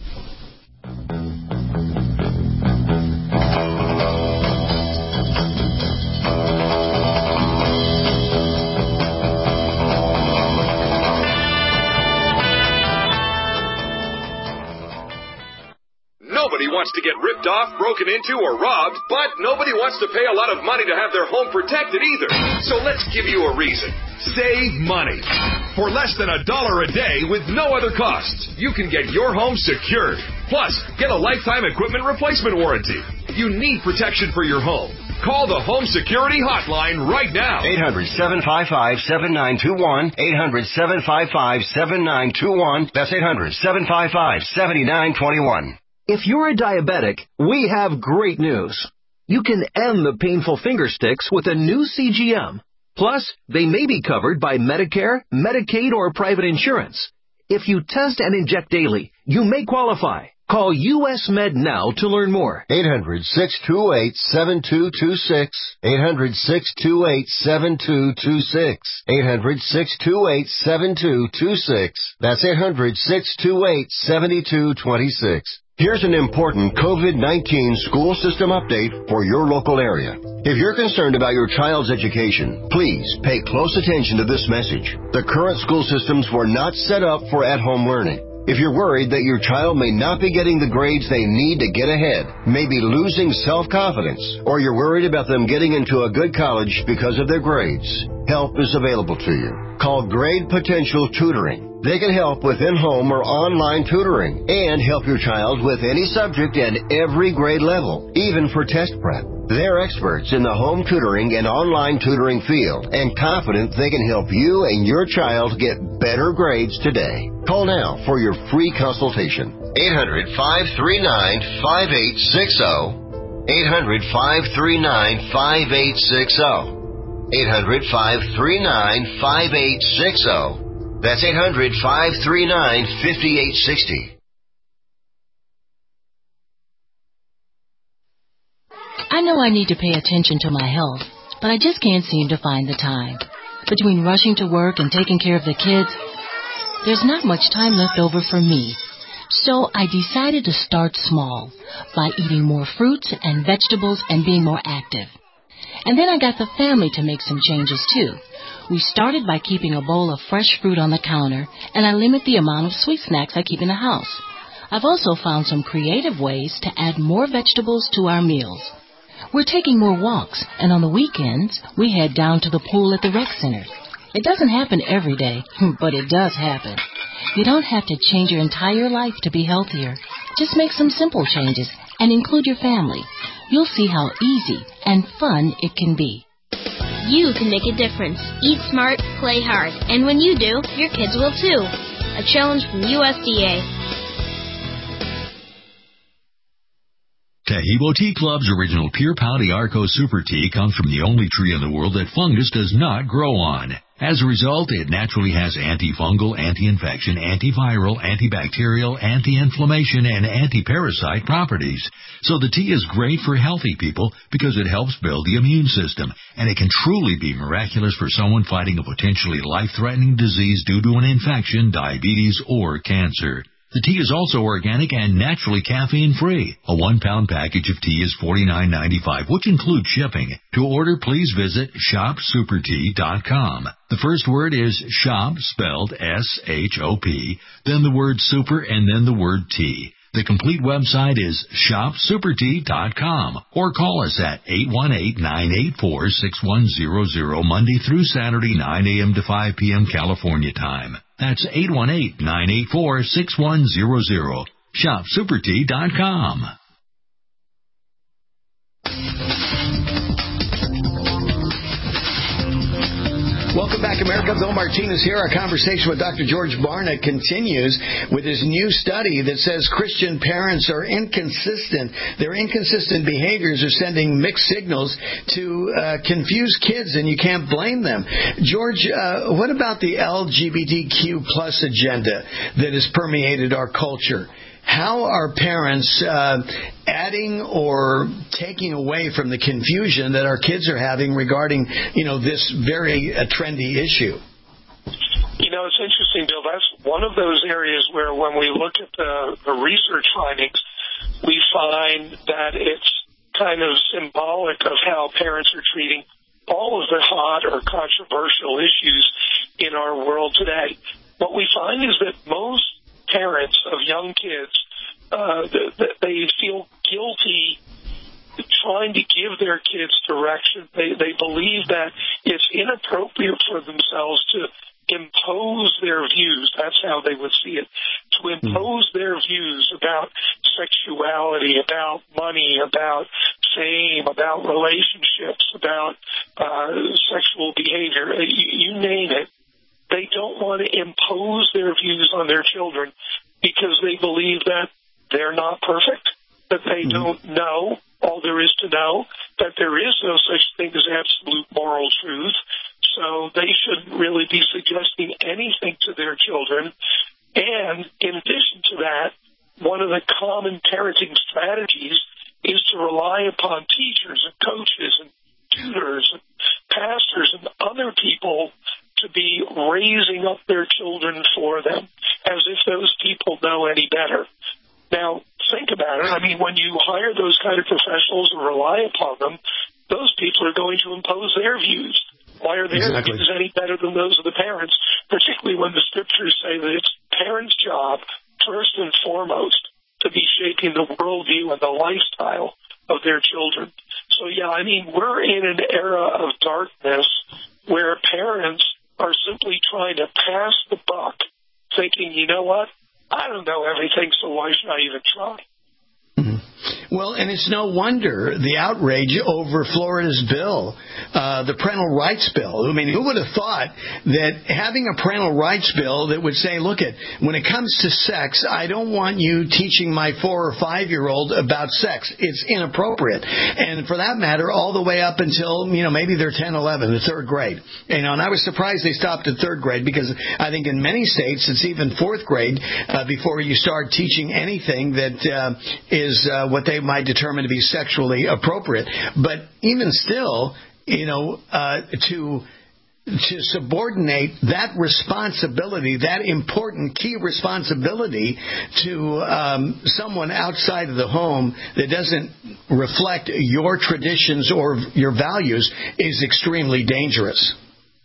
Nobody wants to get ripped off, broken into, or robbed, but nobody wants to pay a lot of money to have their home protected either. So let's give you a reason. Save money. For less than a dollar a day with no other costs, you can get your home secured. Plus, get a lifetime equipment replacement warranty. You need protection for your home. Call the Home Security Hotline right now.
eight hundred, seven five five, seven nine two one. eight hundred, seven five five, seven nine two one. That's eight hundred, seven five five, seven nine two one.
If you're a diabetic, we have great news. You can end the painful finger sticks with a new C G M. Plus, they may be covered by Medicare, Medicaid, or private insurance. If you test and inject daily, you may qualify. Call U S Med now to learn more.
eight hundred, six two eight, seven two two six. eight hundred, six two eight, seven two two six. eight hundred, six two eight, seven two two six. That's eight hundred, six two eight, seven two two six. Here's an important COVID nineteen school system update for your local area. If you're concerned about your child's education, please pay close attention to this message. The current school systems were not set up for at-home learning. If you're worried that your child may not be getting the grades they need to get ahead, maybe losing self-confidence, or you're worried about them getting into a good college because of their grades, help is available to you. Call Grade Potential Tutoring. They can help with in-home or online tutoring and help your child with any subject and every grade level, even for test prep. They're experts in the home tutoring and online tutoring field and confident they can help you and your child get better grades today. Call now for your free consultation. eight hundred, five three nine, five eight six zero. eight hundred, five three nine, five eight six zero. eight hundred, five three nine, five eight six zero. That's eight hundred, five three nine, five eight six zero.
I know I need to pay attention to my health, but I just can't seem to find the time. Between rushing to work and taking care of the kids, there's not much time left over for me. So I decided to start small by eating more fruits and vegetables and being more active. And then I got the family to make some changes too. We started by keeping a bowl of fresh fruit on the counter, and I limit the amount of sweet snacks I keep in the house. I've also found some creative ways to add more vegetables to our meals. We're taking more walks, and on the weekends, we head down to the pool at the rec center. It doesn't happen every day, but it does happen. You don't have to change your entire life to be healthier. Just make some simple changes and include your family. You'll see how easy and fun it can be.
You can make a difference. Eat smart, play hard. And when you do, your kids will too. A challenge from U S D A.
Taheebo Tea Club's original Pure Pau Arco Super Tea comes from the only tree in the world that fungus does not grow on. As a result, it naturally has antifungal, anti-infection, antiviral, antibacterial, anti-inflammation, and anti-parasite properties. So the tea is great for healthy people because it helps build the immune system, and it can truly be miraculous for someone fighting a potentially life-threatening disease due to an infection, diabetes, or cancer. The tea is also organic and naturally caffeine-free. A one-pound package of tea is forty-nine ninety-five, which includes shipping. To order, please visit shop super tea dot com. The first word is shop, spelled S H O P, then the word super, and then the word tea. The complete website is shop super tea dot com, or call us at eight one eight, nine eight four, six one zero zero Monday through Saturday, nine a.m. to five p.m. California time. That's eight one eight, nine eight four, six one zero zero. shop super tea dot com.
Welcome back, America. Bill Martinez here. Our conversation with Doctor George Barna continues with his new study that says Christian parents are inconsistent. Their inconsistent behaviors are sending mixed signals to uh, confuse kids, and you can't blame them. George, uh, what about the L G B T Q plus agenda that has permeated our culture? How are parents uh, adding or taking away from the confusion that our kids are having regarding, you know, this very uh, trendy issue?
You know, it's interesting, Bill. That's one of those areas where when we look at the, the research findings, we find that it's kind of symbolic of how parents are treating all of the hot or controversial issues in our world today. What we find is that most parents of young kids, uh, they feel guilty trying to give their kids direction. They, they believe that it's inappropriate for themselves to impose their views. That's how they would see it. To impose their views about sexuality, about money, about fame, about relationships, about uh, sexual behavior, you, you name it. They don't want to impose their views on their children because they believe that they're not perfect, that they mm-hmm. don't know all there is to know, that there is no such thing as absolute moral truth. So they shouldn't really be suggesting anything to their children. And in addition to that, one of the common parenting strategies is to rely upon teachers and coaches and tutors and pastors and other people to be raising up their children for them as if those people know any better. Now, think about it. I mean, when you hire those kind of professionals and rely upon them, those people are going to impose their views. Why are their exactly. views any better than those of the parents, particularly when the scriptures say that it's parents' job, first and foremost, to be shaping the worldview and the lifestyle of their children. So, yeah, I mean, we're in an era of darkness where parents are simply trying to pass the buck, thinking, you know what, I don't know everything, so why should I even try?
Mm-hmm. Well, and it's no wonder the outrage over Florida's bill, uh, the parental rights bill. I mean, who would have thought that having a parental rights bill that would say, look, it when it comes to sex, I don't want you teaching my four or five-year-old about sex. It's inappropriate. And for that matter, all the way up until, you know, maybe they're ten, eleven, the third grade. You know, and I was surprised they stopped at third grade because I think in many states it's even fourth grade uh, before you start teaching anything that uh, is uh, what they might determine to be sexually appropriate. But even still, you know, uh, to to subordinate that responsibility, that important key responsibility, to um, someone outside of the home that doesn't reflect your traditions or your values is extremely dangerous.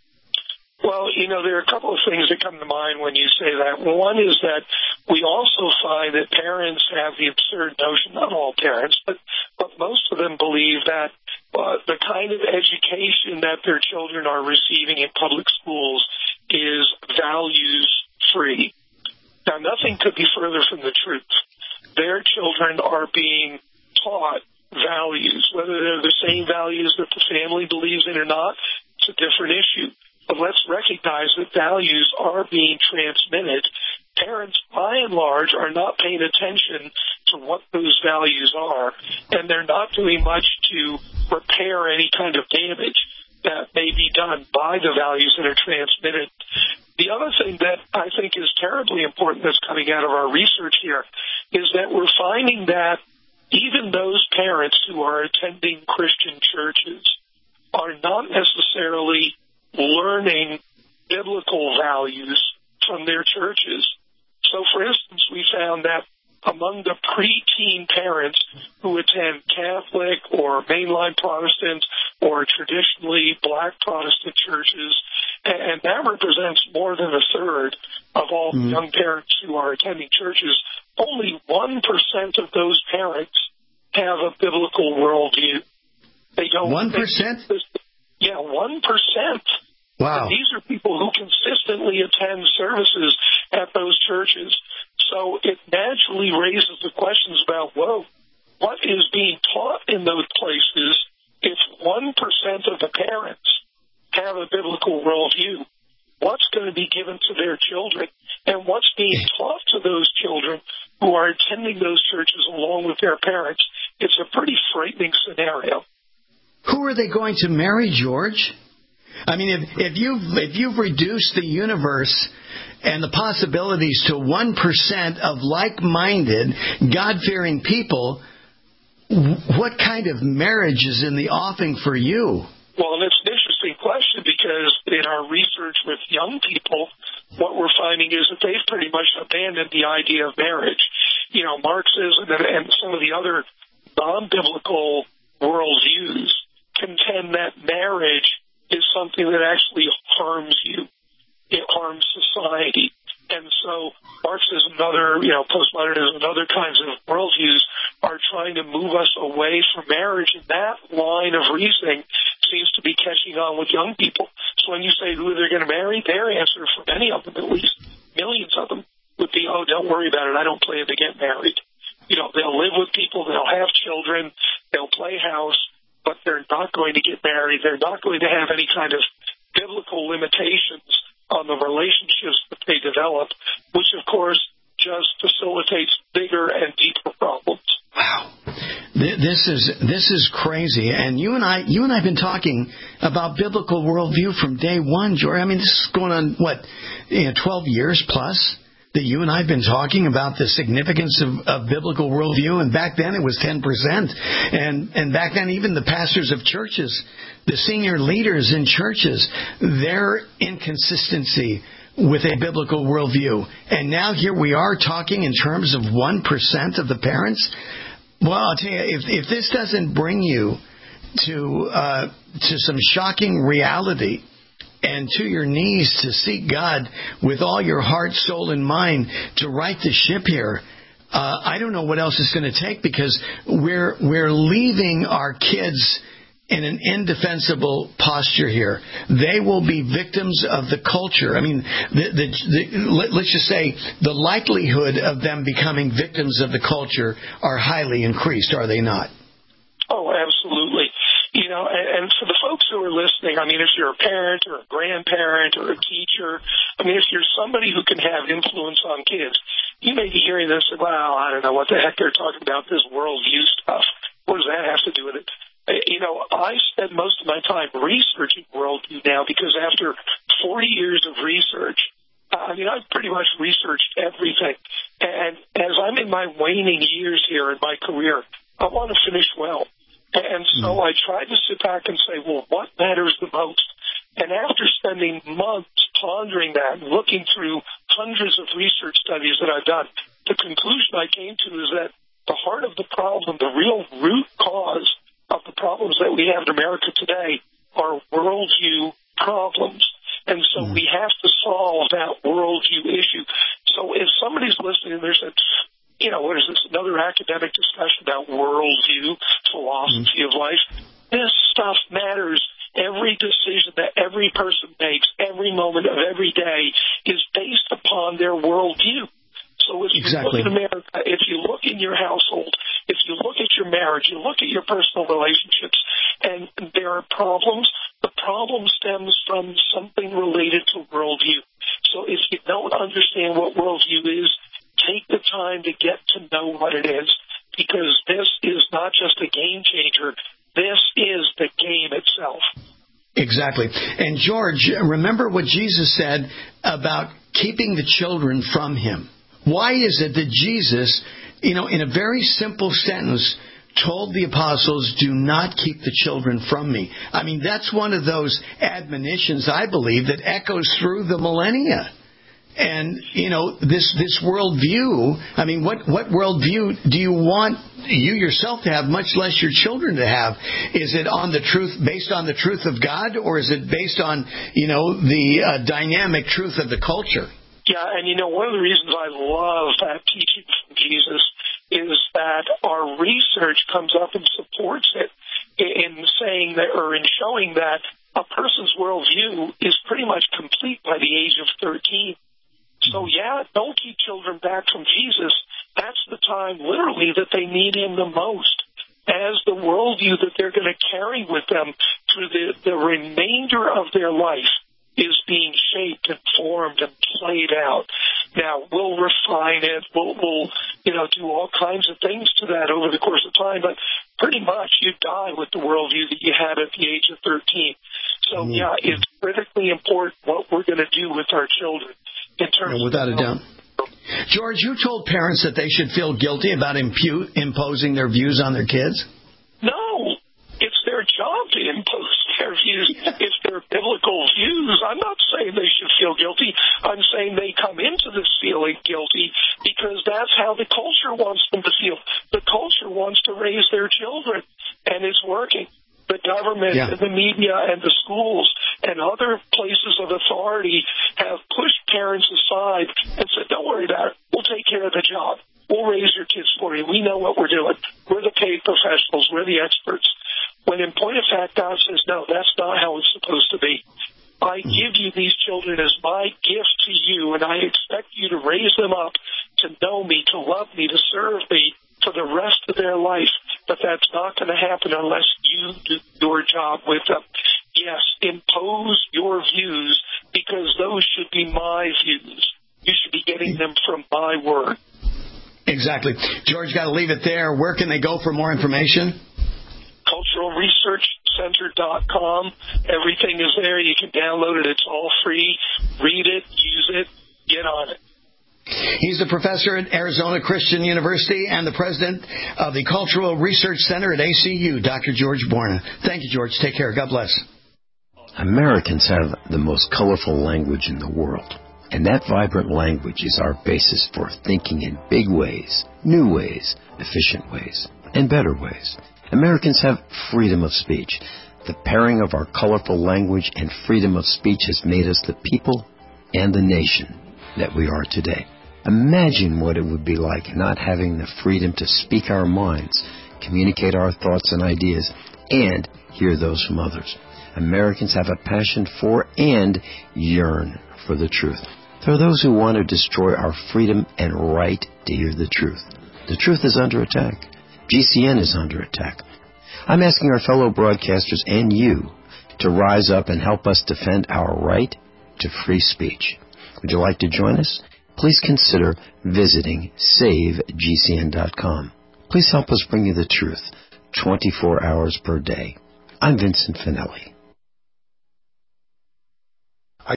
Well, you know, there are a couple of things that come to mind when you say that. One is that we also find that parents have the absurd notion, not all parents, but, but most of them believe that uh, the kind of education that their children are receiving in public schools is values-free. Now, nothing could be further from the truth. Their children are being taught values. Whether they're the same values that the family believes in or not, it's a different issue. But let's recognize that values are being transmitted. Parents, by and large, are not paying attention to what those values are, and they're not doing much to repair any kind of damage that may be done by the values that are transmitted. The other thing that I think is terribly important that's coming out of our research here is that we're finding that even those parents who are attending Christian churches are not necessarily learning biblical values from their churches. So, for instance, we found that among the preteen parents who attend Catholic or mainline Protestant or traditionally black Protestant churches, and that represents more than a third of all mm-hmm. young parents who are attending churches, only one percent of those parents have a biblical worldview. They don't.
one percent?
Yeah, one percent.
Wow.
And these are people who consistently attend services at those churches. So it naturally raises the questions about, whoa, what is being taught in those places if one percent of the parents have a biblical worldview? What's going to be given to their children? And what's being taught to those children who are attending those churches along with their parents? It's a pretty frightening scenario.
Who are they going to marry, George? I mean, if, if you've if you've reduced the universe and the possibilities to one percent of like-minded, God-fearing people, what kind of marriage is in the offing for you?
Well, and it's an interesting question because in our research with young people, what we're finding is that they've pretty much abandoned the idea of marriage. You know, Marxism and, and some of the other non-biblical worldviews contend that marriage is something that actually harms you. It harms society. And so Marxism and other, you know, postmodernism and other kinds of worldviews are trying to move us away from marriage. And that line of reasoning seems to be catching on with young people. So when you say who they're going to marry, their answer for many of them, at least millions of them, would be, oh, don't worry about it. I don't plan to get married. You know, they'll live with people. They'll have children. They'll play house. But they're not going to get married. They're not going to have any kind of biblical limitations on the relationships that they develop, which, of course, just facilitates bigger and deeper problems.
Wow. This is this is crazy. And you and I, you and I have been talking about biblical worldview from day one, George. I mean, this is going on, what, you know, twelve years plus? That you and I have been talking about the significance of, of biblical worldview, and back then it was ten percent. And, and back then even the pastors of churches, the senior leaders in churches, their inconsistency with a biblical worldview. And now here we are talking in terms of one percent of the parents. Well, I'll tell you, if, if this doesn't bring you to uh, to some shocking reality, and to your knees to seek God with all your heart, soul, and mind to right the ship here, uh, I don't know what else it's going to take, because we're we're leaving our kids in an indefensible posture here. They will be victims of the culture. I mean, the, the, the, let, let's just say the likelihood of them becoming victims of the culture are highly increased, are they not?
Oh, absolutely. You know, and, and for the folks who are listening, I mean, if you're a parent or a grandparent or a teacher, I mean, if you're somebody who can have influence on kids, you may be hearing this, well, I don't know what the heck they're talking about, this worldview stuff. What does that have to do with it? You know, I spend most of my time researching worldview now, because after forty years of research, I mean, I've pretty much researched everything. And as I'm in my waning years here in my career, I want to finish well. And so I tried to sit back and say, well, what matters the most? And after spending spending months pondering that, looking through hundreds of research studies that I've done. The conclusion I came to is that the heart of the problem, the real root cause of the problems that we have in America today are worldview problems. And so mm. we have to solve that worldview issue. So if somebody's listening and there's a, you know, what is this, another academic discussion about worldview, philosophy mm. of life, this stuff matters. Every decision that every person makes, every moment of every day, is based upon their worldview. So if
exactly.
you look at America, if you look in your household, if you look at your marriage, you look at your personal relationships, and there are problems, the problem stems from something related to worldview. So if you don't understand what worldview is, take the time to get to know what it is, because this is not just a game changer. This is the game itself.
Exactly. And George, remember what Jesus said about keeping the children from him. Why is it that Jesus, you know, in a very simple sentence, told the apostles, do not keep the children from me? I mean, that's one of those admonitions, I believe, that echoes through the millennia. And, you know, this this worldview, I mean, what, what worldview do you want you yourself to have, much less your children to have? Is it on the truth, based on the truth of God, or is it based on, you know, the uh, dynamic truth of the culture?
Yeah, and, you know, one of the reasons I love that teaching from Jesus is that our research comes up and supports it in saying that, or in showing that a person's worldview is pretty much complete by the age of thirteen. So, yeah, don't keep children back from Jesus. That's the time, literally, that they need him the most, as the worldview that they're going to carry with them through the, the remainder of their life is being shaped and formed and played out. Now, we'll refine it. We'll, we'll, you know, do all kinds of things to that over the course of time, but pretty much you die with the worldview that you had at the age of thirteen. So, mm-hmm. yeah, it's critically important what we're going to do with our children. In terms
no, without a doubt. George, you told parents that they should feel guilty about impu- imposing their views on their kids?
No. It's their job to impose their views. It's their biblical views. I'm not saying they should feel guilty. I'm saying they come into this feeling guilty because that's how the culture wants them to feel. The culture wants to raise their children, and it's working. The government yeah. and the media and the schools and other places of authority have pushed parents aside and said, don't worry about it. We'll take care of the job. We'll raise your kids for you. We know what we're doing. We're the paid professionals. We're the experts. When in point of fact, God says, no, that's not how it's supposed to be. I give you these children as my gift to you, and I expect you to raise them up to know me, to love me, to serve me for the rest of their life. But that's not going to happen unless you do your job with them. Yes, impose your views, because those should be my views. You should be getting them from my word.
Exactly. George, got to leave it there. Where can they go for more information?
cultural research center dot com. Everything is there. You can download it. It's all free. Read it, use it, get on it.
He's a professor at Arizona Christian University and the president of the Cultural Research Center at A C U, Doctor George Borna. Thank you, George. Take care. God bless.
Americans have the most colorful language in the world. And that vibrant language is our basis for thinking in big ways, new ways, efficient ways, and better ways. Americans have freedom of speech. The pairing of our colorful language and freedom of speech has made us the people and the nation that we are today. Imagine what it would be like not having the freedom to speak our minds, communicate our thoughts and ideas, and hear those from others. Americans have a passion for and yearn for the truth. There are those who want to destroy our freedom and right to hear the truth. The truth is under attack. G C N is under attack. I'm asking our fellow broadcasters and you to rise up and help us defend our right to free speech. Would you like to join us? Please consider visiting save G C N dot com. Please help us bring you the truth twenty-four hours per day. I'm Vincent Finelli.